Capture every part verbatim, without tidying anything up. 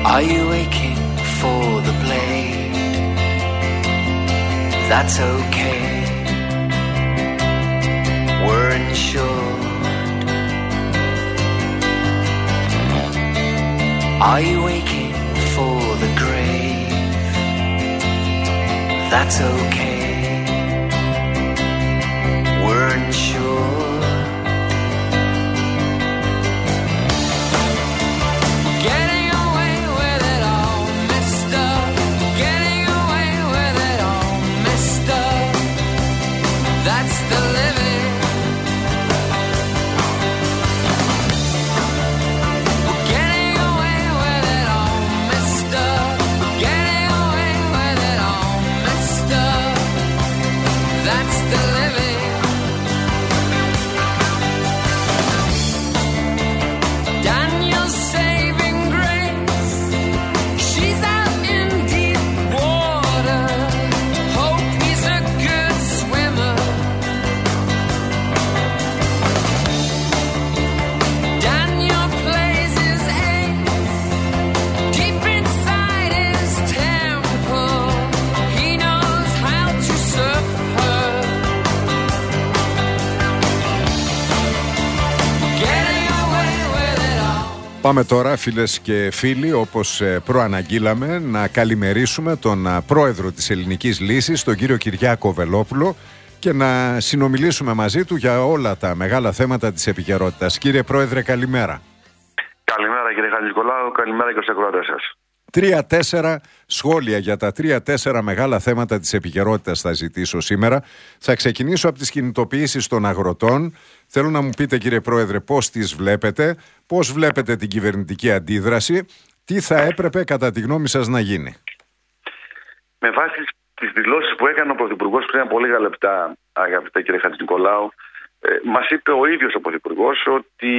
Are you aching for the blade? That's okay. We're insured. Are you aching for the grave? That's okay. We're insured. Πάμε τώρα, φίλες και φίλοι, όπως προαναγγείλαμε, να καλημερίσουμε τον πρόεδρο της Ελληνικής Λύσης, τον κύριο Κυριάκο Βελόπουλο, και να συνομιλήσουμε μαζί του για όλα τα μεγάλα θέματα της επικαιρότητας. Κύριε Πρόεδρε, καλημέρα. Καλημέρα κύριε Χατζηνικολάου, καλημέρα και στους ακροατές σας. Τρία-τέσσερα σχόλια για τα τρία-τέσσερα μεγάλα θέματα της επικαιρότητας θα ζητήσω σήμερα. Θα ξεκινήσω από τις κινητοποιήσεις των αγροτών. Θέλω να μου πείτε, κύριε Πρόεδρε, πώς τις βλέπετε, πώς βλέπετε την κυβερνητική αντίδραση, τι θα έπρεπε κατά τη γνώμη σας να γίνει. Με βάση τις δηλώσεις που έκανε ο Πρωθυπουργός πριν από λίγα λεπτά, αγαπητέ κύριε Χατζηνικολάου, ε, μας είπε ο ίδιος ο Πρωθυπουργός ότι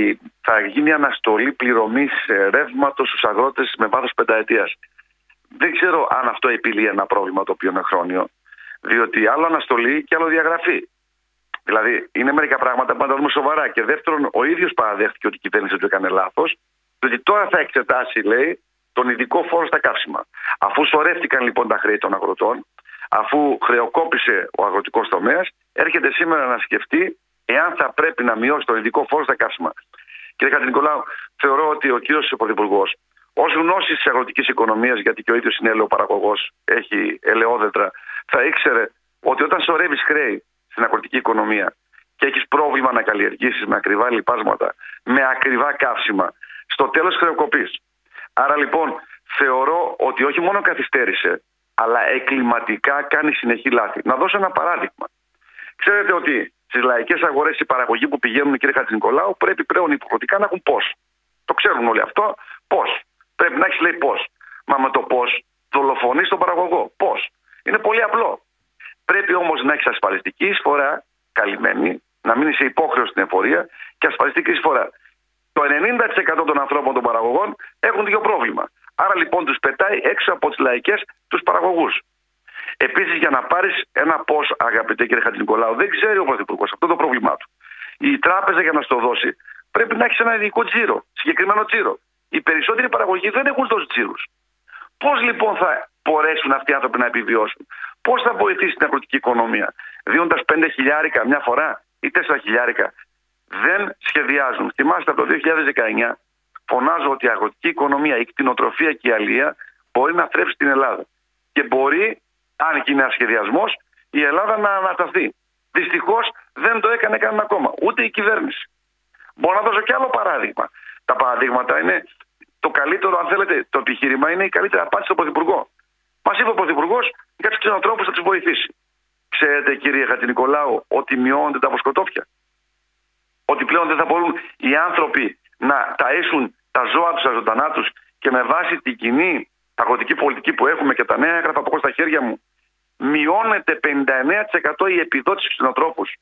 θα γίνει αναστολή πληρωμής ρεύματος στους αγρότες με βάθος πενταετίας. Δεν ξέρω αν αυτό επιλύει ένα πρόβλημα το οποίο είναι χρόνιο, διότι άλλο αναστολή και άλλο διαγραφή. Δηλαδή, είναι μερικά πράγματα που να τα δούμε σοβαρά. Και δεύτερον, ο ίδιος παραδέχτηκε ότι η κυβέρνηση του έκανε λάθος, διότι τώρα θα εξετάσει, λέει, τον ειδικό φόρο στα καύσιμα. Αφού σωρεύτηκαν λοιπόν τα χρέη των αγροτών, αφού χρεοκόπησε ο αγροτικός τομέας, έρχεται σήμερα να σκεφτεί εάν θα πρέπει να μειώσει τον ειδικό φόρο στα καύσιμα. Κύριε Χατζηνικολάου, θεωρώ ότι ο κύριος Πρωθυπουργός, ως γνώσης της αγροτικής οικονομίας, γιατί και ο ίδιος είναι ελαιοπαραγωγός, έχει ελαιόδεντρα, θα ήξερε ότι όταν σωρεύεις χρέη στην αγροτική οικονομία και έχεις πρόβλημα να καλλιεργήσεις με ακριβά λιπάσματα, με ακριβά καύσιμα, στο τέλος χρεοκοπείς. Άρα λοιπόν θεωρώ ότι όχι μόνο καθυστέρησε, αλλά εκκλιματικά κάνει συνεχή λάθη. Να δώσω ένα παράδειγμα. Ξέρετε ότι στις λαϊκές αγορές οι παραγωγοί που πηγαίνουν, κύριε Χατζηνικολάου, πρέπει πλέον υποχρεωτικά να έχουν πώς. Το ξέρουν όλοι αυτό. Πώς. Πρέπει να έχεις, λέει, πώς. Μα με το πώς δολοφονείς τον παραγωγό. Πώς. Είναι πολύ απλό. Πρέπει όμως να έχεις ασφαλιστική εισφορά καλυμμένη, να μην είσαι υπόχρεος στην εφορία και ασφαλιστική εισφορά. Το ενενήντα τοις εκατό των ανθρώπων των παραγωγών έχουν δύο πρόβλημα. Άρα λοιπόν τους πετάει έξω από τις λαϊκές τους παραγωγούς. Επίσης, για να πάρεις ένα πώς, αγαπητέ κύριε Χατζηνικολάου, δεν ξέρει ο Πρωθυπουργός αυτό το πρόβλημά του. Η τράπεζα για να στο δώσει πρέπει να έχει ένα ειδικό τζίρο, συγκεκριμένο τζίρο. Οι περισσότεροι παραγωγοί δεν έχουν τόσους τζίρους. Πώς λοιπόν θα μπορέσουν αυτοί οι άνθρωποι να επιβιώσουν? Πώς θα βοηθήσει την αγροτική οικονομία? Δίνοντας πέντε χιλιάρικα μια φορά ή τέσσερα χιλιάρικα? Δεν σχεδιάζουν. Θυμάστε από το δύο χιλιάδες δεκαεννιά φωνάζω ότι η αγροτική οικονομία, η κτηνοτροφία και η αλεία μπορεί να θρέψει την Ελλάδα. Και μπορεί, αν γίνει ένα σχεδιασμός, η Ελλάδα να αναταθεί. Δυστυχώς δεν το έκανε κανένα ακόμα. Ούτε η κυβέρνηση. Μπορώ να δώσω κι άλλο παράδειγμα. Τα παραδείγματα είναι το καλύτερο, αν θέλετε, το επιχείρημα είναι η καλύτερη απάντηση στον Πρωθυπουργό. Μας είπε ο Πρωθυπουργός για τους κτηνοτρόφους θα τους βοηθήσει. Ξέρετε, κύριε Χατζηνικολάου, ότι μειώνονται τα βοσκοτόπια? Ότι πλέον δεν θα μπορούν οι άνθρωποι να ταΐσουν τα ζώα τους, τα ζωντανά τους, και με βάση την κοινή αγροτική πολιτική που έχουμε και τα νέα έγγραφα που έχω στα χέρια μου, μειώνεται πενήντα εννέα τοις εκατό η επιδότηση στους κτηνοτρόφους.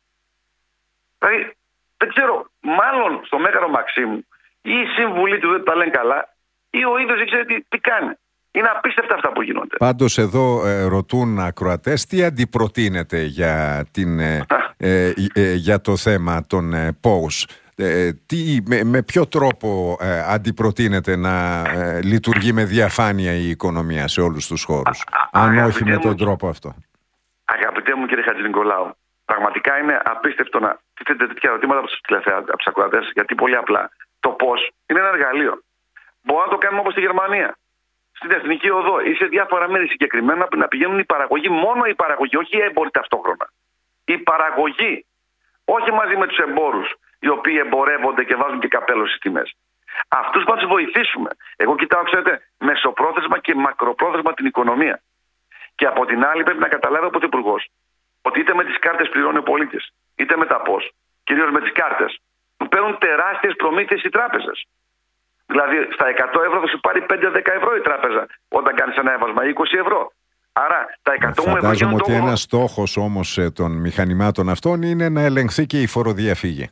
Δηλαδή, δεν ξέρω, μάλλον στο Μέγαρο Μαξίμου ή η σύμβουλοι του δεν τα λένε καλά, ή ο ίδιος δεν ξέρει τι, τι κάνει. Είναι απίστευτα αυτά που γίνονται. Πάντως εδώ ε, ρωτούν ακροατές τι αντιπροτείνεται για, την, ε, ε, ε, για το θέμα των ε, πόους. Ε, τι, με, με ποιο τρόπο ε, αντιπροτείνεται να ε, λειτουργεί με διαφάνεια η οικονομία σε όλους τους χώρους, α, αν όχι με τον τρόπο αυτό? Αγαπητέ μου κύριε Χατζηνικολάου, πραγματικά είναι απίστευτο να τίθεται τέτοια ερωτήματα από τους ακροατές, γιατί πολύ απλά το πώς είναι ένα εργαλείο. Μπορούμε να το κάνουμε όπως στη Γερμανία, στην Εθνική Οδό ή σε διάφορα μέρη συγκεκριμένα, να πηγαίνουν οι παραγωγοί, μόνο οι παραγωγοί, όχι οι έμποροι ταυτόχρονα. Οι παραγωγοί, όχι μαζί με τους εμπόρους, οι οποίοι εμπορεύονται και βάζουν και καπέλο στις τιμές. Αυτούς θα τους βοηθήσουμε. Εγώ κοιτάω, ξέρετε, μεσοπρόθεσμα και μακροπρόθεσμα την οικονομία. Και από την άλλη, πρέπει να καταλάβει ο Πρωθυπουργός ότι είτε με τις κάρτες πληρώνει ο πολίτης, είτε με τα πώς, κυρίως με τις κάρτες, του παίρνουν τεράστιες προμήθειες οι τράπεζες. Δηλαδή, στα εκατό ευρώ θα σου πάρει πέντε με δέκα ευρώ η τράπεζα όταν κάνεις ένα έβασμα, είκοσι ευρώ. Άρα, τα εκατό ευρώ. Φαντάζομαι ότι ένας στόχος όμως των μηχανημάτων αυτών είναι να ελεγχθεί και η φοροδιαφυγή.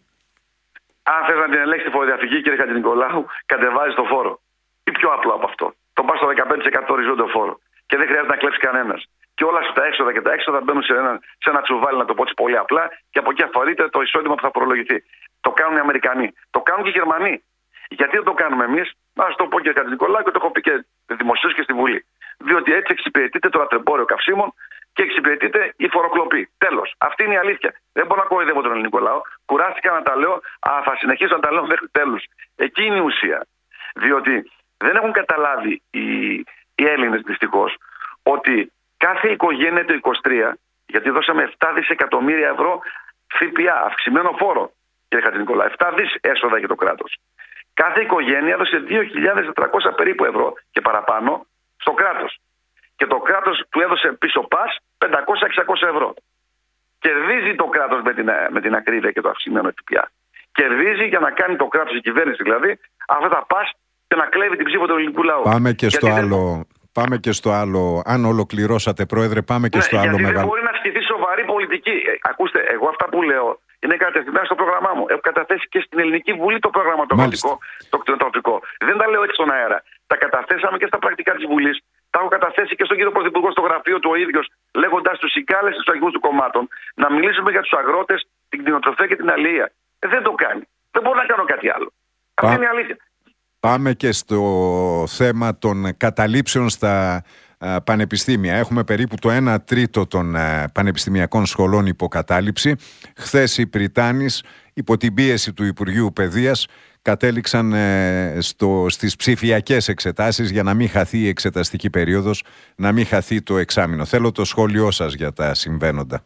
Αν θες να την ελέγξει τη φοροδιαφυγή, κύριε Χατζηνικολάου, κατεβάζει το φόρο. Ή πιο απλό από αυτό. Το πας στο δεκαπέντε τοις εκατό οριζόντιο φόρο. Και δεν χρειάζεται να κλέψει κανένας. Και όλα σου τα έξοδα και τα έξοδα μπαίνουν σε ένα, σε ένα τσουβάλι, να το πω έτσι πολύ απλά, και από εκεί αφορείται το εισόδημα που θα φορολογηθεί. Το κάνουν οι Αμερικανοί. Το κάνουν και οι Γερμανοί. Γιατί δεν το κάνουμε εμείς? Να σας το πω, κύριε Χατζηνικολάου, και το έχω πει και δημοσίως και στη Βουλή. Διότι έτσι εξυπηρετείται το λαθρεμπόριο καυσίμων και εξυπηρετείται η φοροκλοπή. Τέλος. Αυτή είναι η αλήθεια. Δεν μπορώ να κοροϊδεύω τον ελληνικό λαό. Κουράστηκα να τα λέω, αλλά θα συνεχίσω να τα λέω μέχρι τέλους. Εκεί είναι η ουσία. Διότι δεν έχουν καταλάβει οι, οι Έλληνες δυστυχώς ότι κάθε οικογένεια το είκοσι τρία, γιατί δώσαμε επτά δισεκατομμύρια ευρώ ΦΠΑ, αυξημένο φόρο, κύριε Χατζηνικολάου, επτά δις έσοδα για το κράτος. Κάθε οικογένεια έδωσε δύο χιλιάδες τετρακόσια περίπου ευρώ και παραπάνω στο κράτος. Και το κράτος του έδωσε πίσω πας πεντακόσια με εξακόσια ευρώ. Κερδίζει το κράτος με την, με την ακρίβεια και το αυξημένο ΦΠΑ. Κερδίζει για να κάνει το κράτος, η κυβέρνηση δηλαδή, αυτά τα πας και να κλέβει την ψήφο του ελληνικού λαού. Πάμε και στο άλλο. Πάμε και στο άλλο. Αν ολοκληρώσατε, Πρόεδρε, πάμε και ναι, στο άλλο μεγάλο. Δεν μπορεί να ασκηθεί σοβαρή πολιτική. Ε, ακούστε, εγώ αυτά που λέω είναι κατευθυνμένα στο πρόγραμμά μου. Έχω καταθέσει και στην Ελληνική Βουλή το πρόγραμμα το τοπικό, το κτηνοτροφικό. Δεν τα λέω έτσι στον αέρα. Τα καταθέσαμε και στα πρακτικά της Βουλής. Τα έχω καταθέσει και στον κύριο Πρωθυπουργό στο γραφείο του ο ίδιος, λέγοντας τους συγκάλες στους αρχηγούς του κομμάτων να μιλήσουμε για τους αγρότες, την κτηνοτροφία και την αλληλεία. Ε, δεν το κάνει. Δεν μπορώ να κάνω κάτι άλλο. Πα... Αυτή είναι η αλήθεια. Πάμε και στο θέμα των καταλήψεων στα α, πανεπιστήμια. Έχουμε περίπου το ένα τρίτο των α, πανεπιστημιακών σχολών υποκατάληψη. Χθες οι Πριτάνης, υπό την πίεση του Υπουργείου Παιδείας, κατέληξαν ε, στο, στις ψηφιακές εξετάσεις για να μην χαθεί η εξεταστική περίοδος, να μην χαθεί το εξάμηνο. Θέλω το σχόλιο σας για τα συμβαίνοντα.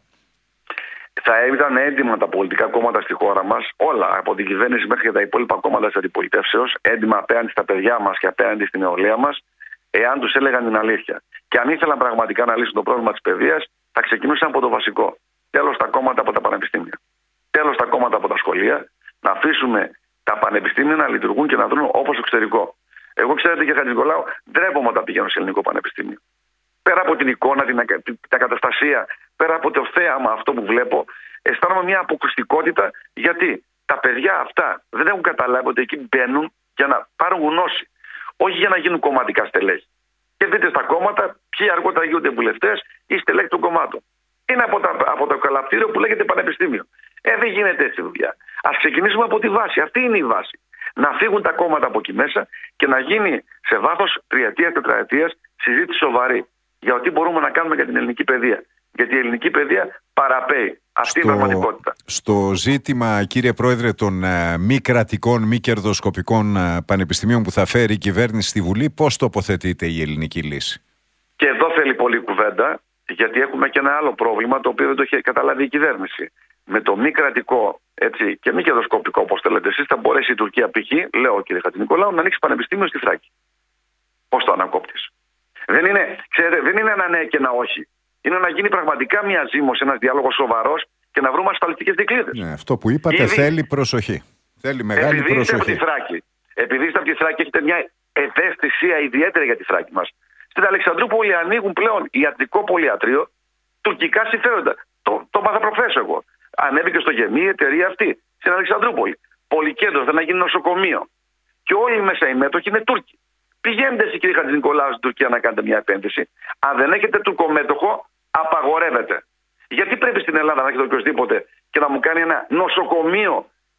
Θα ήταν έντιμα τα πολιτικά κόμματα στη χώρα μας, όλα από την κυβέρνηση μέχρι και τα υπόλοιπα κόμματα της αντιπολιτεύσεως, έντιμα απέναντι στα παιδιά μας και απέναντι στην νεολαία μας, εάν τους έλεγαν την αλήθεια. Και αν ήθελαν πραγματικά να λύσουν το πρόβλημα της παιδείας, θα ξεκινούσαν από το βασικό. Τέλος τα κόμματα από τα πανεπιστήμια. Τέλος τα κόμματα από τα σχολεία, να αφήσουμε τα πανεπιστήμια να λειτουργούν και να δουν όπως το εξωτερικό. Εγώ, ξέρετε, κύριε Χατζηνικολάου, ντρέπομαι όταν πηγαίνω σε ελληνικό πανεπιστήμιο. Πέρα από την εικόνα, την, την, την καταστασία, πέρα από το θέαμα αυτό που βλέπω, αισθάνομαι μια αποκρουστικότητα, γιατί τα παιδιά αυτά δεν έχουν καταλάβει ότι εκεί μπαίνουν για να πάρουν γνώση, όχι για να γίνουν κομματικά στελέχη. Και δείτε στα κόμματα ποιοι αργότερα γίνονται βουλευτές ή στελέχη των κομμάτων. Είναι από, τα, από το καλαπτήριο που λέγεται πανεπιστήμιο. Ε, δεν γίνεται έτσι δουλειά. Ας ξεκινήσουμε από τη βάση. Αυτή είναι η βάση. Να φύγουν τα κόμματα από εκεί μέσα και να γίνει σε βάθος τριετίας, τετραετίας συζήτηση σοβαρή για τι μπορούμε να κάνουμε για την ελληνική παιδεία. Γιατί η ελληνική παιδεία παραπέει. Αυτή είναι η πραγματικότητα. Στο ζήτημα, κύριε Πρόεδρε, των uh, μη κρατικών, μη κερδοσκοπικών uh, πανεπιστημίων που θα φέρει η κυβέρνηση στη Βουλή, πώς τοποθετείται η ελληνική λύση? Και εδώ θέλει πολλή κουβέντα, γιατί έχουμε και ένα άλλο πρόβλημα το οποίο δεν το έχει καταλάβει η κυβέρνηση. Με το μη κρατικό, έτσι, και μη κερδοσκοπικό, όπως θέλετε εσείς, θα μπορέσει η Τουρκία π.χ., λέω κύριε Χατζηνικολάου, να ανοίξει πανεπιστήμιο στη Θράκη. Πώς το ανακόπτεις? Δεν είναι, ξέρετε, δεν είναι ένα ναι και ένα όχι. Είναι να γίνει πραγματικά μια ζήμωση, ένας διάλογος σοβαρός και να βρούμε ασφαλιστικές δικλείδες. Ναι, αυτό που είπατε Ήδη... θέλει προσοχή. Θέλει μεγάλη επειδή προσοχή. Είστε από τη Θράκη, επειδή είστε από τη Θράκη, έχετε μια ευαίσθησία ιδιαίτερη για τη Θράκη μας. Στην Αλεξανδρούπολη ανοίγουν πλέον ιατρικό πολυατρίο, τουρκικά συμφέροντα. Το, το μάθα προχθές εγώ. Ανέβηκε στο Γεμί η εταιρεία αυτή στην Αλεξανδρούπολη. Πολυκέντρο, δεν να γίνει νοσοκομείο. Και όλοι μέσα οι μέτοχοι είναι Τούρκοι. Πηγαίνετε εσείς, κύριε Χατζηνικολάου, στην Τουρκία να κάνετε μια επένδυση. Αν δεν έχετε τουρκομέτοχο, απαγορεύεται. Γιατί πρέπει στην Ελλάδα να έχετε οποιοδήποτε και να μου κάνει ένα νοσοκομείο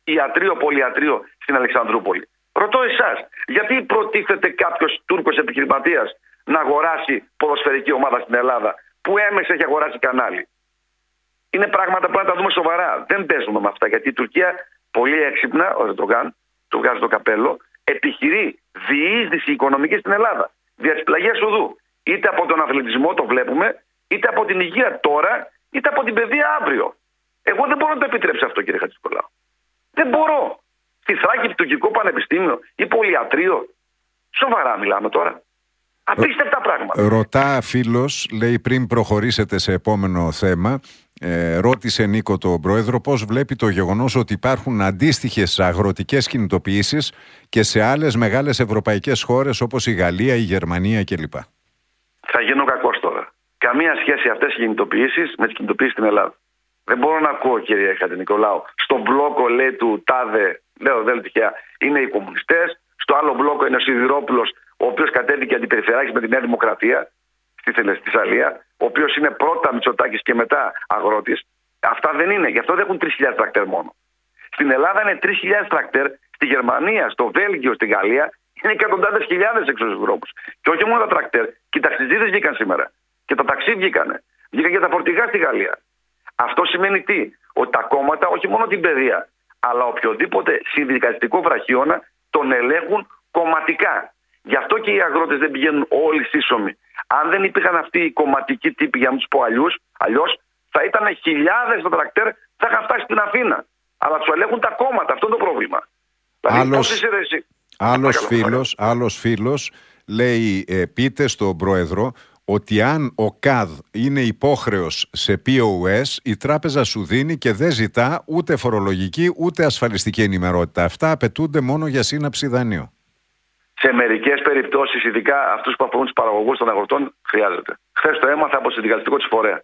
ιατρείο, πολυιατρείο στην Αλεξανδρούπολη. Ρωτώ εσάς, γιατί προτίθεται κάποιος Τούρκος επιχειρηματίας να αγοράσει ποδοσφαιρική ομάδα στην Ελλάδα που έμεσα έχει αγοράσει κανάλι? Είναι πράγματα που να τα δούμε σοβαρά. Δεν παίζουμε με αυτά, γιατί η Τουρκία πολύ έξυπνα, ο Ερντογάν, του βγάζει το καπέλο, επιχειρεί διείσδυση οικονομική στην Ελλάδα. Δια της πλαγίας οδού. Είτε από τον αθλητισμό το βλέπουμε, είτε από την υγεία τώρα, είτε από την παιδεία αύριο. Εγώ δεν μπορώ να το επιτρέψω αυτό, κύριε Χατζηνικολάου. Δεν μπορώ. Στη Θράκη, τουρκικό πανεπιστήμιο ή πολυιατρείο. Σοβαρά μιλάμε τώρα. Απίστευτα πράγματα. Ρωτά φίλος, λέει, πριν προχωρήσετε σε επόμενο θέμα, ε, ρώτησε Νίκο τον Πρόεδρο πώς βλέπει το γεγονός ότι υπάρχουν αντίστοιχες αγροτικές κινητοποιήσεις και σε άλλες μεγάλες ευρωπαϊκές χώρες όπως η Γαλλία, η Γερμανία κλπ. Θα γίνω κακός τώρα. Καμία σχέση αυτές οι κινητοποιήσεις με τις κινητοποιήσεις στην Ελλάδα. Δεν μπορώ να ακούω, κύριε Χατζηνικολάου, στον μπλόκο, λέει, του τάδε, λέω δεν τυχαία, είναι οι κομμουνιστές, στο άλλο μπλόκο είναι ο Σιδηρόπουλος, ο οποίος κατέβηκε αντιπεριφερειάρχης με τη Νέα Δημοκρατία στη Θεσσαλία, ο οποίος είναι πρώτα Μητσοτάκης και μετά αγρότης. Αυτά δεν είναι, γι' αυτό δεν έχουν τρεις χιλιάδες τρακτέρ μόνο. Στην Ελλάδα είναι τρεις χιλιάδες τρακτέρ, στη Γερμανία, στο Βέλγιο, στη Γαλλία είναι εκατοντάδες χιλιάδες έξω στους δρόμους. Και όχι μόνο τα τρακτέρ, και οι ταξιτζίδες βγήκαν σήμερα. Και τα ταξί βγήκανε. Βγήκαν και τα φορτηγά στη Γαλλία. Αυτό σημαίνει τι? Ότι τα κόμματα, όχι μόνο την παιδεία, αλλά οποιοδήποτε συνδικαλιστικό βραχίωνα τον ελέγχουν κομματικά. Γι' αυτό και οι αγρότες δεν πηγαίνουν όλοι σύσσωμοι. Αν δεν υπήρχαν αυτοί οι κομματικοί τύποι, για να τους πω αλλιώς, θα ήταν χιλιάδες τα τρακτέρ, θα είχαν φτάσει στην Αθήνα. Αλλά τους ελέγχουν τα κόμματα. Αυτό είναι το πρόβλημα. Άλλος, δηλαδή, άλλος, φίλος, άλλος φίλος λέει, ε, πείτε στον Πρόεδρο ότι αν ο ΚΑΔ είναι υπόχρεος σε πι ο ες, η τράπεζα σου δίνει και δεν ζητά ούτε φορολογική ούτε ασφαλιστική ενημερότητα. Αυτά απαιτούνται μόνο για σύναψη δανείου. Σε μερικές περιπτώσεις, ειδικά αυτούς που αφορούν τους παραγωγούς των αγροτών, χρειάζεται. Χθες το έμαθα από συνδικαλιστικό της φορέα.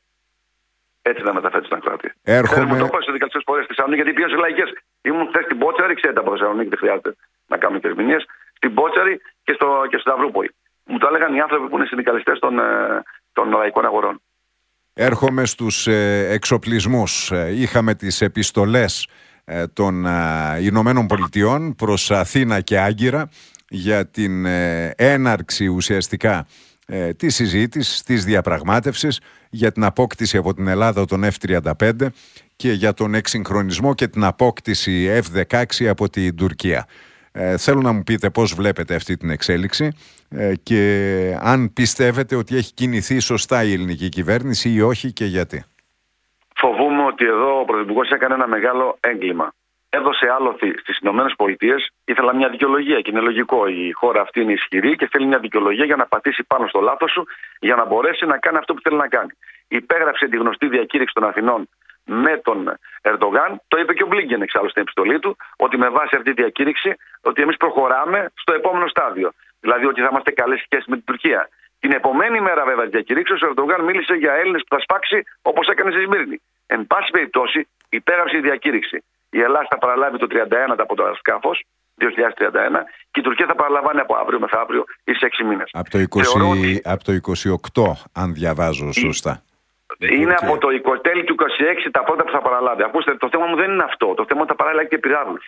Έτσι να μεταφέρει στην ακροατή. Έρχομαι... Χθες μου το είπα συνδικαλιστικές φορές στη Θεσσαλονίκη, γιατί πήγαν σε λαϊκές. Ήμουν χθες στην Πότσαρη, ξέρετε από Θεσσαλονίκη δεν χρειάζεται να κάνουμε και ερμηνείες. Στην Πότσαρη και στο, και στο Σταυρούπολη. Μου το έλεγαν οι άνθρωποι που είναι συνδικαλιστές των, των λαϊκών αγορών. Έρχομαι στους ε, εξοπλισμούς. Ε, είχαμε τις επιστολές ε, των ε, Ηνωμένων Πολιτειών προς Αθήνα και Άγκυρα για την ε, έναρξη ουσιαστικά ε, της συζήτησης, της διαπραγμάτευσης για την απόκτηση από την Ελλάδα των εφ τριάντα πέντε και για τον εξυγχρονισμό και την απόκτηση εφ δεκαέξι από την Τουρκία. Ε, θέλω να μου πείτε πώς βλέπετε αυτή την εξέλιξη ε, και αν πιστεύετε ότι έχει κινηθεί σωστά η ελληνική κυβέρνηση ή όχι και γιατί. Φοβούμαι ότι εδώ ο Πρωθυπουργός έκανε ένα μεγάλο έγκλημα. Έδωσε άλοθη στις Ηνωμένες Πολιτείες, ήθελα μια δικαιολογία και είναι λογικό. Η χώρα αυτή είναι ισχυρή και θέλει μια δικαιολογία για να πατήσει πάνω στο λάθος σου, για να μπορέσει να κάνει αυτό που θέλει να κάνει. Υπέγραψε τη γνωστή διακήρυξη των Αθηνών με τον Ερντογάν. Το είπε και ο Μπλίνκεν εξάλλου στην επιστολή του, ότι με βάση αυτή τη διακήρυξη, ότι εμείς προχωράμε στο επόμενο στάδιο. Δηλαδή ότι θα είμαστε καλές σχέσεις με την Τουρκία. Την επομένη μέρα, βέβαια, τη διακήρυξη, ο Ερντογάν μίλησε για Έλληνες που θα σπάξει όπως έκανε στη Σμύρνη. Εν πάση περιπτώσει, υπέγραψε η διακήρυξη. Η Ελλάδα θα παραλάβει το τριάντα ένα από το αεροσκάφος, δύο χιλιάδες τριάντα ένα, και η Τουρκία θα παραλαμβάνει από αύριο μεθαύριο ή σε έξι μήνες. Από το, είκοσι, ότι... από το είκοσι οκτώ, αν διαβάζω σωστά. Είναι από το τέλη του είκοσι έξι τα πρώτα που θα παραλάβει. Ακούστε, το θέμα μου δεν είναι αυτό. Το θέμα μου θα παραλάβει και πυράβλους.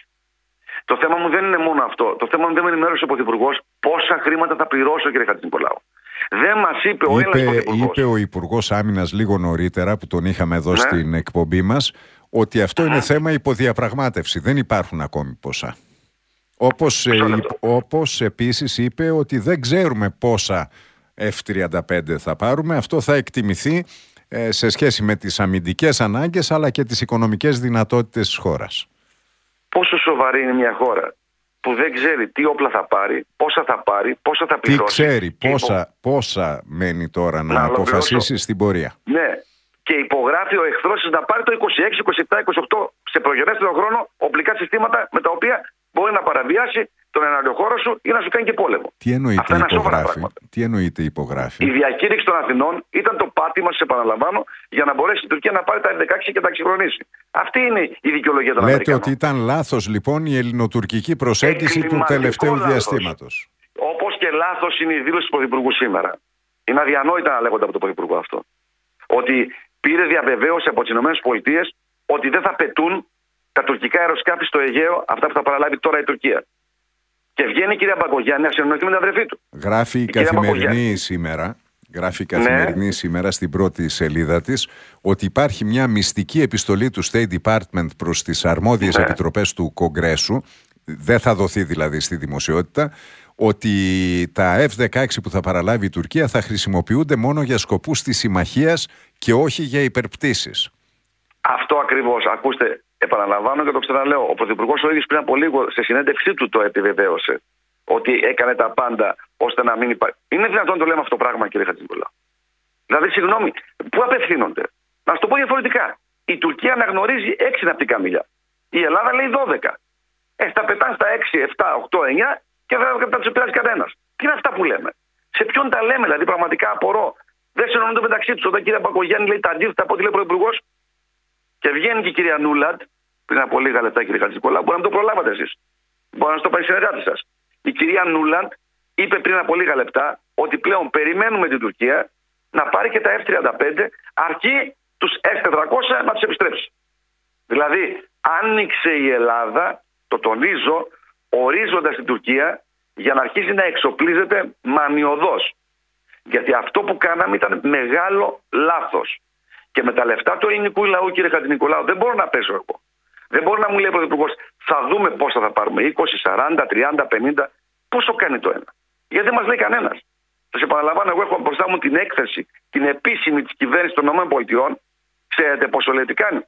Το θέμα μου δεν είναι μόνο αυτό. Το θέμα μου δεν με ενημέρωσε ο Πρωθυπουργός πόσα χρήματα θα πληρώσω, κύριε Χατζηνικολάου. Δεν μας είπε ο Έλληνας Πρωθυπουργός. Είπε ο Υπουργός Άμυνας λίγο νωρίτερα, που τον είχαμε εδώ ναι. στην εκπομπή μας, ότι αυτό είναι θέμα υποδιαπραγμάτευση. Δεν υπάρχουν ακόμη ποσά. Όπως, ε, όπως επίσης είπε ότι δεν ξέρουμε πόσα εφ τριάντα πέντε θα πάρουμε. Αυτό θα εκτιμηθεί ε, σε σχέση με τις αμυντικές ανάγκες αλλά και τις οικονομικές δυνατότητες της χώρας. Πόσο σοβαρή είναι μια χώρα που δεν ξέρει τι όπλα θα πάρει, πόσα θα πάρει, πόσα θα πληρώσει. Τι ξέρει, πόσα, υπο... πόσα μένει τώρα να, να αποφασίσει στην πορεία. Ναι. Και υπογράφει ο εχθρός να πάρει το είκοσι έξι, είκοσι επτά, είκοσι οκτώ σε προγενέστερο χρόνο οπλικά συστήματα με τα οποία μπορεί να παραβιάσει τον εναντιοχώρο σου ή να σου κάνει και πόλεμο. Τι εννοείται υπογράφει. Τι εννοείται υπογράφει. Η διακήρυξη των Αθηνών ήταν το πάτημα, σε επαναλαμβάνω, για να μπορέσει η Τουρκία να πάρει τα εφ δεκαέξι και τα εξυγχρονίσει. Αυτή είναι η δικαιολογία των Αμερικανών. Λέτε ότι ήταν λάθος λοιπόν η ελληνοτουρκική προσέγγιση του τελευταίου διαστήματος. Όπως και λάθος είναι η δήλωση του Πρωθυπουργού σήμερα. Είναι αδιανόητα να λέγονται από τον Πρωθυπουργό αυτό. Ότι πήρε διαβεβαίωση από τις ΗΠΑ ότι δεν θα πετούν τα τουρκικά αεροσκάφη στο Αιγαίο, αυτά που θα παραλάβει τώρα η Τουρκία. Και βγαίνει η κυρία Μπακογιάννη να συνεννοηθεί με την αδερφή του. Γράφει η, η Καθημερινή σήμερα. Γράφει η Καθημερινή ναι. σήμερα στην πρώτη σελίδα της ότι υπάρχει μια μυστική επιστολή του State Department προς τις αρμόδιες ναι. επιτροπές του Κογκρέσου, δεν θα δοθεί δηλαδή στη δημοσιότητα, ότι τα εφ δεκαέξι που θα παραλάβει η Τουρκία θα χρησιμοποιούνται μόνο για σκοπούς της συμμαχίας και όχι για υπερπτήσεις. Αυτό ακριβώς. Ακούστε, επαναλαμβάνω και το ξαναλέω. Ο Πρωθυπουργός ο ίδιος πριν από λίγο σε συνέντευξή του το επιβεβαίωσε. Ότι έκανε τα πάντα ώστε να μην υπάρχει. Είναι δυνατόν να το λέμε αυτό το πράγμα, κύριε Χατζηνικολάου? Δηλαδή, συγγνώμη, πού απευθύνονται? Να σου το πω διαφορετικά. Η Τουρκία αναγνωρίζει έξι ναυτικά μίλια. Η Ελλάδα λέει δώδεκα. Ε, τα πετάνε στα έξι, επτά, οκτώ, εννιά και δεν θα του επηρεάσει κανένα. Τι είναι αυτά που λέμε? Σε ποιον τα λέμε, δηλαδή, πραγματικά απορώ. Δεν συνεννοούνται μεταξύ του. Όταν η κυρία Μπακογιάννη λέει τα αντίθετα από ό,τι λέει ο Πρωθυπουργός και βγαίνει και η κυρία Νούλαντ πριν από λίγα λεπτά, κύριε Χατζηνικολάου, μπορεί να το προλάβατε εσείς. Μπορεί να το πάει συνεργάτη σας. Η κυρία Νούλαντ είπε πριν από λίγα λεπτά ότι πλέον περιμένουμε την Τουρκία να πάρει και τα εφ τριάντα πέντε αρκεί τους εφ τετρακόσια να τους επιστρέψει. Δηλαδή, άνοιξε η Ελλάδα, το τονίζω, ορίζοντας την Τουρκία για να αρχίσει να εξοπλίζεται μανιωδώς. Γιατί αυτό που κάναμε ήταν μεγάλο λάθος. Και με τα λεφτά του ελληνικού λαού, κύριε Χατζηνικολάου, δεν μπορώ να πέσω εγώ. Δεν μπορεί να μου λέει ο Πρωθυπουργός, θα δούμε πόσα θα πάρουμε, είκοσι, σαράντα, τριάντα, πενήντα. Πόσο κάνει το ένα? Γιατί δεν μας λέει κανένας. Σας επαναλαμβάνω, εγώ έχω μπροστά μου την έκθεση, την επίσημη της κυβέρνησης των ΗΠΑ. Ξέρετε πόσο λέει τι κάνει?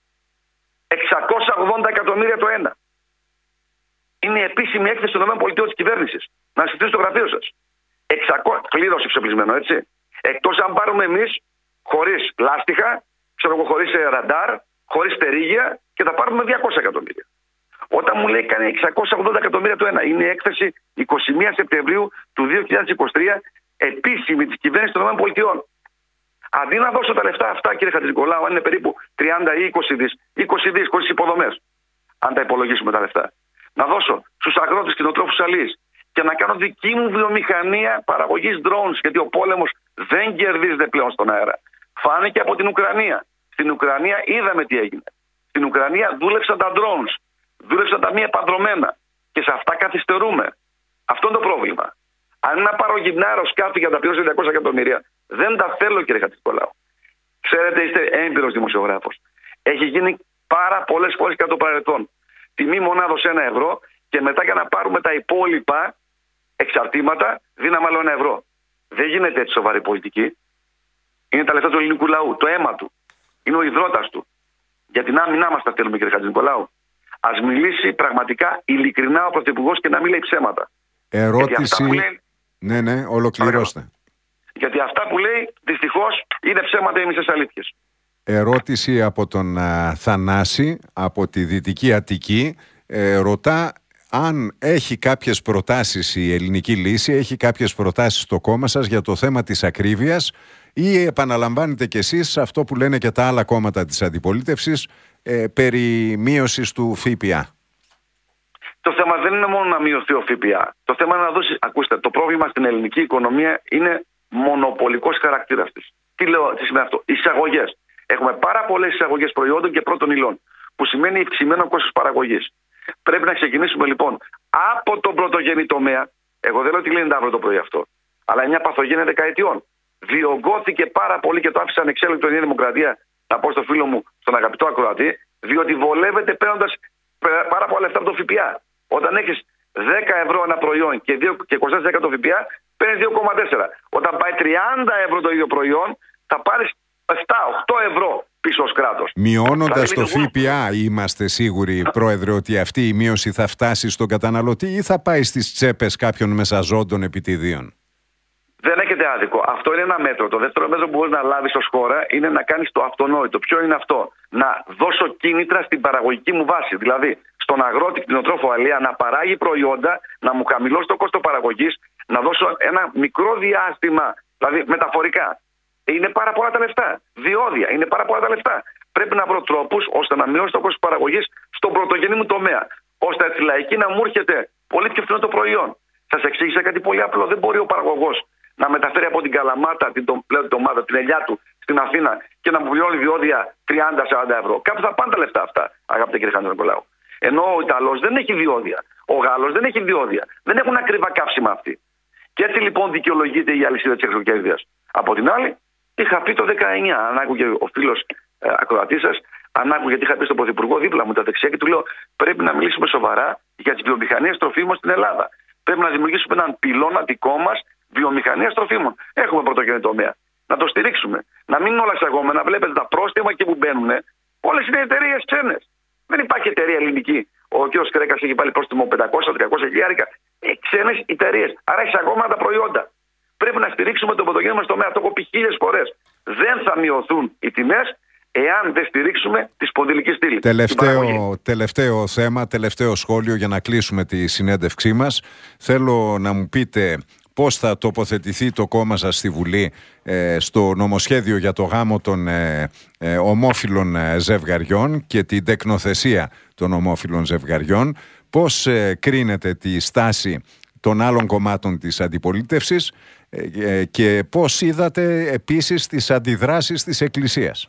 εξακόσια ογδόντα εκατομμύρια το ένα. Είναι η επίσημη έκθεση των ΗΠΑ της κυβέρνησης. Να συζητήσω στο γραφείο σας. εξακόσια πλήρως εξοπλισμένο, έτσι. Εκτός αν πάρουμε εμείς χωρίς λάστιχα, ξέρω εγώ, χωρίς ραντάρ, χωρίς στερίγια και θα πάρουμε διακόσια εκατομμύρια. Όταν μου λέει κάνει εξακόσια ογδόντα εκατομμύρια το ένα, είναι η έκθεση εικοστή πρώτη Σεπτεμβρίου του δύο χιλιάδες είκοσι τρία, επίσημη της κυβέρνησης των ΗΠΑ. Αντί να δώσω τα λεφτά αυτά, κύριε Χατζηνικολάου, αν είναι περίπου τριάντα ή είκοσι δις, είκοσι δις χωρίς υποδομές, αν τα υπολογίσουμε τα λεφτά, να δώσω στους αγρότες και κτηνοτρόφους αλείς και να κάνω δική μου βιομηχανία παραγωγής drones, γιατί ο πόλεμος δεν κερδίζεται πλέον στον αέρα. Φάνηκε από την Ουκρανία. Στην Ουκρανία είδαμε τι έγινε. Στην Ουκρανία δούλεψαν τα drones, δούλεψαν τα μη επανδρομένα και σε αυτά καθυστερούμε. Αυτό είναι το πρόβλημα. Αν να πάρω γυμνά αεροσκάφη για να τα πληρώσω διακόσια εκατομμύρια, δεν τα θέλω, κύριε Χατζηνικολάου. Ξέρετε, είστε έμπειρος δημοσιογράφος. Έχει γίνει πάρα πολλές φορές κατά το παρελθόν. Τιμή μονάδος ένα ευρώ και μετά για να πάρουμε τα υπόλοιπα εξαρτήματα δίναμε άλλο ένα ευρώ. Δεν γίνεται έτσι σοβαρή πολιτική. Είναι τα λεφτά του ελληνικού λαού, το αίμα του. Είναι ο υδρότας του. Για την άμυνά μας τα θέλουμε, κύριε Χατζηνικολάου. Ας μιλήσει πραγματικά ειλικρινά ο Πρωθυπουργός και να μην λέει ψέματα. Ερώτηση. Λέει... Ναι, ναι, ολοκληρώστε. Γιατί αυτά που λέει δυστυχώς είναι ψέματα ή μισές αλήθειες. Ερώτηση από τον α, Θανάση από τη Δυτική Αττική. Ε, ρωτά αν έχει κάποιες προτάσεις η ελληνική λύση, έχει κάποιες προτάσεις στο κόμμα σας για το θέμα της ακρίβειας ή επαναλαμβάνετε κι εσείς αυτό που λένε και τα άλλα κόμματα της αντιπολίτευσης ε, περί μείωσης του ΦΠΑ? Το θέμα δεν είναι μόνο να μειωθεί ο ΦΠΑ. Το θέμα είναι να δώσει. Ακούστε, το πρόβλημα στην ελληνική οικονομία είναι μονοπολικός χαρακτήρας της. Τι λέω, τι σημαίνει αυτό? Εισαγωγές. Έχουμε πάρα πολλές εισαγωγές προϊόντων και πρώτων υλών, που σημαίνει αυξημένο κόστος παραγωγής. Πρέπει να ξεκινήσουμε λοιπόν από τον πρωτογενή τομέα. Εγώ δεν λέω ότι λύνεται αύριο το πρωί αυτό, αλλά είναι μια παθογένεια δεκαετιών. Διωγγώθηκε πάρα πολύ και το άφησα ανεξέλεγκτο η Νέα Δημοκρατία, να πω στο φίλο μου, στον αγαπητό ακροατή, διότι βολεύεται παίρνοντας πάρα πολλά λεφτά από το ΦΠΑ. Όταν έχεις δέκα ευρώ ένα προϊόν και είκοσι τοις εκατό ΦΠΑ, παίρνεις δύο κόμμα τέσσερα. Όταν πάει τριάντα ευρώ το ίδιο προϊόν, θα πάρεις επτά οκτώ ευρώ πίσω ως κράτος. Μειώνοντας το ΦΠΑ, είμαστε σίγουροι, Πρόεδρε, ότι αυτή η μείωση θα φτάσει στον καταναλωτή ή θα πάει στις τσέπες κάποιων μεσαζόντων επιτιδίων? Δεν έχετε άδικο. Αυτό είναι ένα μέτρο. Το δεύτερο μέτρο που μπορείς να λάβεις ως χώρα είναι να κάνεις το αυτονόητο. Ποιο είναι αυτό? Να δώσω κίνητρα στην παραγωγική μου βάση. Δηλαδή, στον αγρότη κτηνοτρόφο αλεία να παράγει προϊόντα, να μου χαμηλώσει το κόστος παραγωγής, να δώσω ένα μικρό διάστημα, δηλαδή μεταφορικά. Είναι πάρα πολλά τα λεφτά. Διόδια, είναι πάρα πολλά τα λεφτά. Πρέπει να βρω τρόπους ώστε να μειώσω το κόστος παραγωγής στον πρωτογενή μου τομέα. Ώστε στη λαϊκή να μου έρχεται πολύ πιο φθηνό το προϊόν. Σας εξήγησα κάτι πολύ απλό. Δεν μπορεί ο παραγωγός να μεταφέρει από την Καλαμάτα την ντομάτα, την ελιά του στην Αθήνα και να μου πληρώνει διόδια τριάντα με σαράντα ευρώ. Κάπου θα πάνε τα λεφτά αυτά, αγαπητέ κύριε Χατζηνικολάου. Ενώ ο Ιταλός δεν έχει διόδια. Ο Γάλλος δεν έχει διόδια. Δεν έχουν ακριβά καύσιμα αυτοί. Και έτσι λοιπόν δικαιολογείται η αλυσίδα της εξωκέρδειας. Από την άλλη, είχα πει το δεκαεννιά, αν άκουγε ο φίλος ε, ακροατής σας, αν άκουγε γιατί είχα πει στον Πρωθυπουργό δίπλα μου τα δεξιά και του λέω: πρέπει να μιλήσουμε σοβαρά για τις βιομηχανίες τροφίμων στην Ελλάδα. Πρέπει να δημιουργήσουμε έναν πυλώνα δικό μας βιομηχανίας τροφίμων. Έχουμε πρωτογενή τομέα. Να το στηρίξουμε. Να μην είναι όλα εξαγόμενα. Βλέπετε τα πρόστιμα και που μπαίνουν. Όλες είναι εταιρείες ξένες. Δεν υπάρχει εταιρεία ελληνική. Ο κ. Κρέκας έχει πάλι πρόστιμο πεντακόσια με τριακόσια χιλιάρικα. Ε, ξένες εταιρείες. Άρα εξαγόμενα τα προϊόντα. Πρέπει να στηρίξουμε τον πρωτογενή μας τομέα. Το έχω πει χίλιες φορές. Δεν θα μειωθούν οι τιμές εάν δεν στηρίξουμε τη σπονδυλική στήλη. Τελευταίο, τελευταίο θέμα, τελευταίο σχόλιο για να κλείσουμε τη συνέντευξή μας. Θέλω να μου πείτε πώς θα τοποθετηθεί το κόμμα σας στη Βουλή ε, στο νομοσχέδιο για το γάμο των ε, ε, ομόφυλων ε, ζευγαριών και την τεκνοθεσία των ομόφυλων ζευγαριών. Πώς ε, κρίνετε τη στάση των άλλων κομμάτων της αντιπολίτευσης ε, ε, και πώς είδατε επίσης τις αντιδράσεις της Εκκλησίας.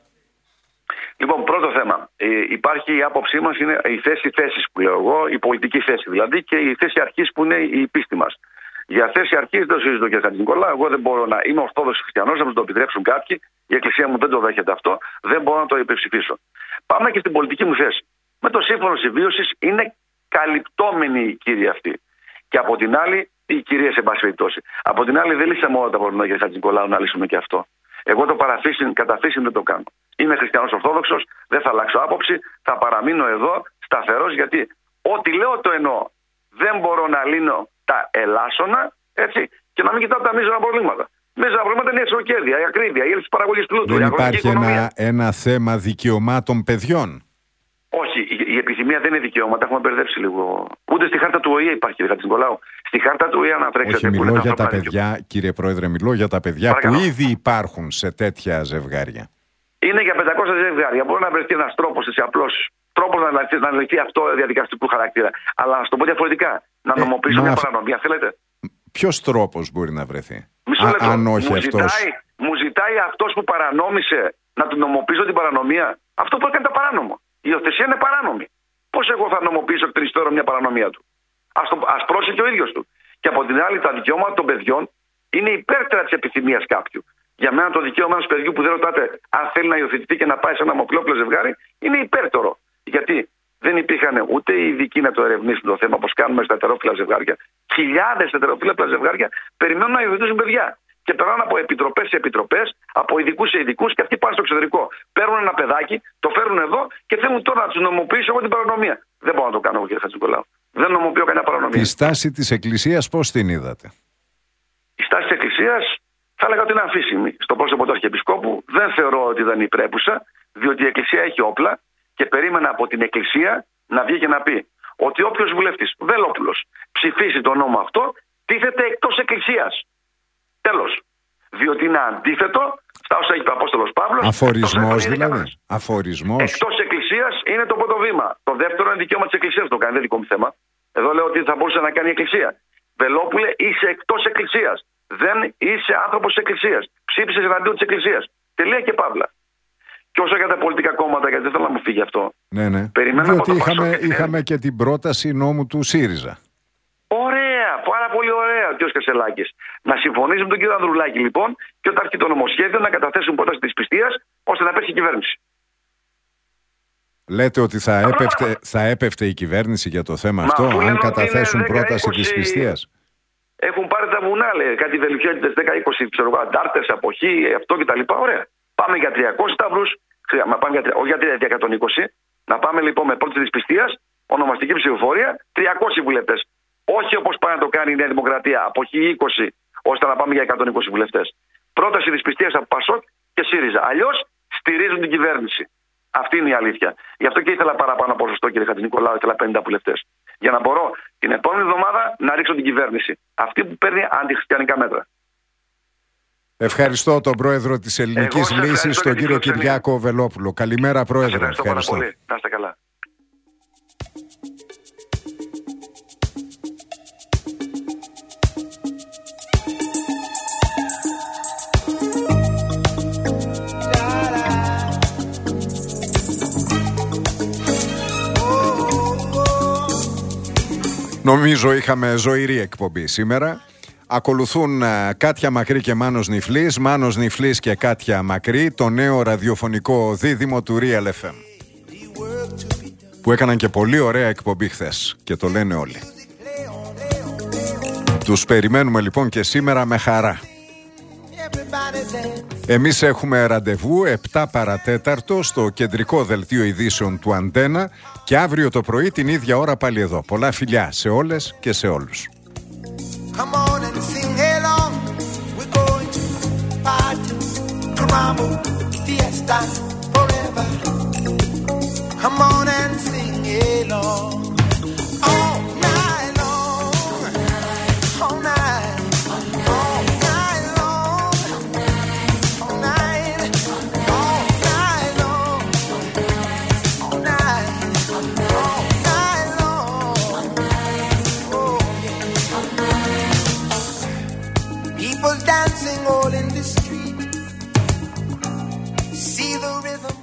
Λοιπόν, πρώτο θέμα. Ε, υπάρχει η άποψή μας, είναι η θέση θέσης που λέω εγώ, η πολιτική θέση δηλαδή, και η θέση αρχής που είναι η πίστη μας. Για θέση αρχής δεν συζητώ, κύριε Χατζηνικολάου. Εγώ δεν μπορώ να είμαι ορθόδοξος χριστιανός, να μου το επιτρέψουν κάποιοι. Η Εκκλησία μου δεν το δέχεται αυτό. Δεν μπορώ να το υπερψηφίσω. Πάμε και στην πολιτική μου θέση. Με το σύμφωνο συμβίωσης είναι καλυπτόμενοι οι κύριοι αυτοί. Και από την άλλη, οι κυρίες, εν πάση περιπτώσει. Από την άλλη, δεν λύσαμε όλα τα προβλήματα, κύριε Χατζηνικολάου, να λύσουμε και αυτό. Εγώ το παραφύσιν, καταφύσιν δεν το κάνω. Είμαι χριστιανός ορθόδοξος, δεν θα αλλάξω άποψη, θα παραμείνω εδώ σταθερός, γιατί ό,τι λέω το εννοώ. Δεν μπορώ να λύνω τα ελάσσονα, έτσι, και να μην κοιτάω τα μείζωνα προβλήματα. Μείζωνα προβλήματα είναι η εξωκέρδεια, η ακρίβεια, η έλλειψη παραγωγής πλούτου. Δεν υπάρχει ένα, ένα θέμα δικαιωμάτων παιδιών? Όχι, η, η επιθυμία δεν είναι δικαιώματα, έχουμε μπερδέψει λίγο. Ούτε στη χάρτα του ΟΗΕ υπάρχει, κύριε Χατζηνικολάου. Στη χάρτα του ΟΗΕ ανατρέξατε. Όχι, μιλώ για τα παιδιά, κύριε Πρόεδρε, μιλώ για τα παιδιά Παρακαλώ. που ήδη υπάρχουν σε τέτοια ζευγάρια. Είναι για πεντακόσια ζευγάρια. Μπορεί να βρεθεί ένα τρόπο, έτσι απλώς. Τρόπο να λυθεί αυτό διαδικαστικού χαρακτήρα. Αλλά να το πω διαφορετικά. Να ε, νομοποιήσω μια παρανομία, θέλετε. Ποιος τρόπος μπορεί να βρεθεί? Α, αν όχι μου αυτός. Ζητάει, μου ζητάει αυτός που παρανόμησε να του νομοποιήσω την παρανομία. Αυτό που έκανε τα παράνομο. Η υιοθεσία είναι παράνομη. Πώς εγώ θα νομοποιήσω εκ των υστέρων μια παρανομία του? Ας, το, ας πρόσεχε ο ίδιος του. Και από την άλλη, τα δικαιώματα των παιδιών είναι υπέρτερα της επιθυμίας κάποιου. Για μένα το δικαίωμα ενός παιδιού που δεν ρωτάτε αν θέλει να υιοθετηθεί και να πάει σε ένα ομοφυλόφιλο ζευγάρι είναι υπέρτερο. Γιατί δεν υπήρχαν ούτε οι ειδικοί να το ερευνήσουν το θέμα, όπως κάνουμε στα ετερόφιλα ζευγάρια. Χιλιάδες ετερόφιλα ζευγάρια περιμένουν να υιοθετήσουν παιδιά. Και περνάνε από επιτροπές σε επιτροπές, από ειδικούς σε ειδικούς, και αυτοί πάνε στο εξωτερικό. Παίρνουν ένα παιδάκι, το φέρνουν εδώ και θέλουν τώρα να του νομοποιήσω εγώ την παρανομία. Δεν μπορώ να το κάνω εγώ, κύριε Χατζηνικολάου. Δεν νομοποιώ κανένα παρανομία. Τη στάση της Εκκλησίας πώς την είδατε? Η στάση της Εκκλησίας θα έλεγα ότι είναι αμφίσιμη. Στο πρόσωπο του Αρχιεπισκόπου δεν θεωρώ ότι δεν είναι υπρέπουσα, διότι η Εκκλησία έχει όπλα και περίμενα από την Εκκλησία να βγει και να πει ότι όποιος βουλευτής, Βελόπουλος, ψηφίσει το νόμο αυτό, τίθεται εκτός Εκκλησίας. Τέλος. Διότι είναι αντίθετο στα όσα έχει ο Απόστολος Παύλος. Αφορισμός δηλαδή. Αφορισμός. Εκτός Εκκλησίας είναι το πρώτο βήμα. Το δεύτερο είναι δικαίωμα της Εκκλησίας. Το κάνει, δεν δικό μου θέμα. Εδώ λέω ότι θα μπορούσε να κάνει η Εκκλησία. Βελόπουλε, είσαι εκτός Εκκλησίας. Δεν είσαι άνθρωπος της Εκκλησίας. Ψήφισες εναντίον της Εκκλησίας. Τελεία και παύλα. Και όσο για τα πολιτικά κόμματα, γιατί δεν θέλω να μου φύγει αυτό. Ναι, ναι. Διότι είχαμε, και είχαμε και την πρόταση νόμου του ΣΥΡΙΖΑ. Ωραία, πάρα πολύ ωραία, κ. Κασελάκης. Να συμφωνήσει με τον κ. Ανδρουλάκη, λοιπόν, και όταν έρθει το νομοσχέδιο να καταθέσουν πρόταση της πιστείας, ώστε να πέσει η κυβέρνηση. Λέτε ότι θα έπεφτε, θα έπεφτε η κυβέρνηση για το θέμα Μα, αυτό, αν καταθέσουν πρόταση της πιστείας? Έχουν πάρει τα βουνά, λέει, κάτι βελουχιότητες δέκα είκοσι, ξέρω εγώ, αντάρτες, αποχή, αυτό κτλ. Ωραία. Πάμε για τριακόσιους σταυρούς, πάμε για, όχι για εκατόν είκοσι, να πάμε λοιπόν με πρόταση της πιστείας, ονομαστική ψηφοφορία, τριακόσιοι βουλευτές. Όχι όπως πάει να το κάνει η Νέα Δημοκρατία, αποχή είκοσι, ώστε να πάμε για εκατόν είκοσι βουλευτές. Πρόταση της πιστείας από Πασόκ και ΣΥΡΙΖΑ. Αλλιώς στηρίζουν την κυβέρνηση. Αυτή είναι η αλήθεια. Γι' αυτό και ήθελα παραπάνω ποσοστό, κύριε Χατζηνικολάου, ήθελα πενήντα βουλευτές. Για να μπορώ την επόμενη εβδομάδα να ρίξω την κυβέρνηση. Αυτή που παίρνει αντιχριστιανικά μέτρα. Ευχαριστώ τον πρόεδρο της Ελληνικής Λύσης, τον κύριο Κυριάκο Βελόπουλο. Καλημέρα, πρόεδρε. Ευχαριστώ, ευχαριστώ. Πάρα πολύ. Να είστε καλά. Νομίζω είχαμε ζωηρή εκπομπή σήμερα. Ακολουθούν uh, Κάτια Μακρύ και Μάνος Νιφλής, Μάνος Νιφλής και Κάτια Μακρύ, το νέο ραδιοφωνικό δίδυμο του Real εφ εμ, που έκαναν και πολύ ωραία εκπομπή χθες και το λένε όλοι. Τους περιμένουμε λοιπόν και σήμερα με χαρά. Εμείς έχουμε ραντεβού επτά παρατέταρτο στο κεντρικό δελτίο ειδήσεων του Αντένα και αύριο το πρωί την ίδια ώρα πάλι εδώ. Πολλά φιλιά σε όλες και σε όλους. Come on and sing along. We're going to party, caramba, fiesta forever. Come on and sing along. All night long, all night, all night long, all night, all night long, all night, all night long. Oh yeah. People dancing all in the street. See the rhythm.